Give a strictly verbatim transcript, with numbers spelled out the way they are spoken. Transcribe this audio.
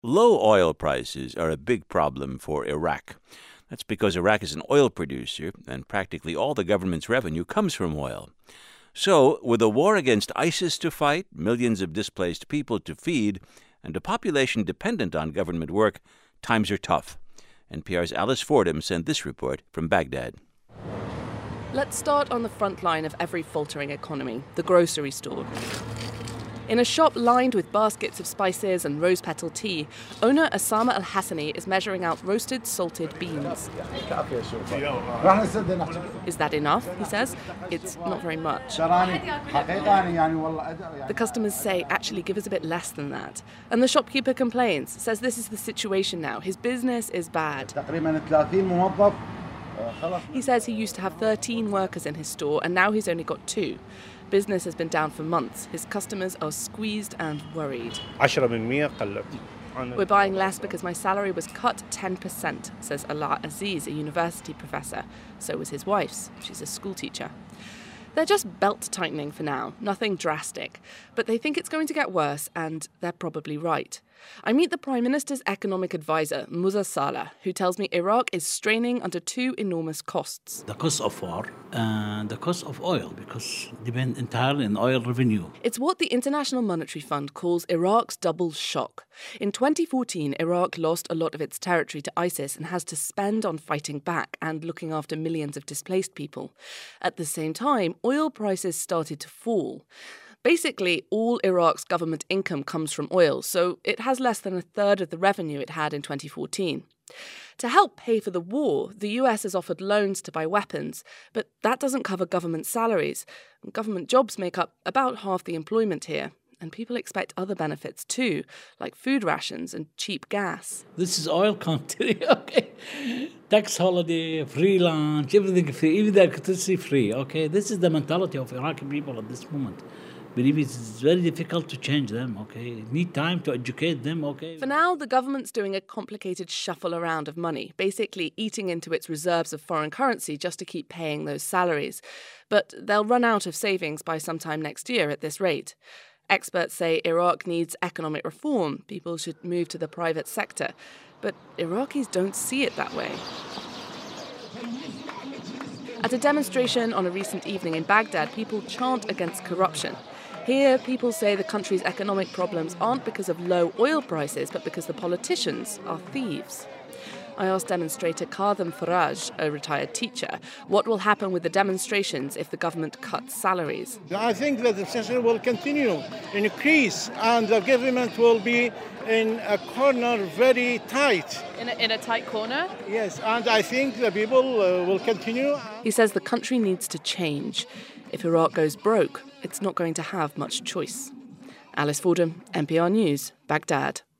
Low oil prices are a big problem for Iraq. That's because Iraq is an oil producer, and practically all the government's revenue comes from oil. So, with a war against ISIS to fight, millions of displaced people to feed, and a population dependent on government work, times are tough. N P R's Alice Fordham sent this report from Baghdad. Let's start on the front line of every faltering economy, the grocery store. In a shop lined with baskets of spices and rose petal tea, owner Osama Al-Hassani is measuring out roasted salted beans. Is that enough, he says? It's not very much. The customers say, actually, give us a bit less than that. And the shopkeeper complains, says this is the situation now. His business is bad. He says he used to have thirteen workers in his store, and now he's only got two. Business has been down for months. His customers are squeezed and worried. We're buying less because my salary was cut ten percent, says Ala Aziz, a university professor. So was his wife's. She's a school teacher. They're just belt-tightening for now, nothing drastic. But they think it's going to get worse, and they're probably right. I meet the Prime Minister's economic advisor, Musa Saleh, who tells me Iraq is straining under two enormous costs. The cost of war and the cost of oil, because depend entirely on oil revenue. It's what the International Monetary Fund calls Iraq's double shock. In twenty fourteen, Iraq lost a lot of its territory to ISIS and has to spend on fighting back and looking after millions of displaced people. At the same time, oil prices started to fall. Basically, all Iraq's government income comes from oil, so it has less than a third of the revenue it had in twenty fourteen. To help pay for the war, the U S has offered loans to buy weapons, but that doesn't cover government salaries. Government jobs make up about half the employment here, and people expect other benefits too, like food rations and cheap gas. This is oil country, okay? Tax holiday, free lunch, everything free, even the electricity free, okay? This is the mentality of Iraqi people at this moment. Believe it, it's very difficult to change them, okay? Need time to educate them, okay? For now, the government's doing a complicated shuffle around of money, basically eating into its reserves of foreign currency just to keep paying those salaries. But they'll run out of savings by sometime next year at this rate. Experts say Iraq needs economic reform. People should move to the private sector. But Iraqis don't see it that way. At a demonstration on a recent evening in Baghdad, people chant against corruption. Here, people say the country's economic problems aren't because of low oil prices, but because the politicians are thieves. I asked demonstrator Kadhim Faraj, a retired teacher, what will happen with the demonstrations if the government cuts salaries. I think that the demonstration will continue, increase, and the government will be in a corner very tight. In a, in a tight corner? Yes, and I think the people uh, will continue. He says the country needs to change. If Iraq goes broke, it's not going to have much choice. Alice Fordham, N P R News, Baghdad.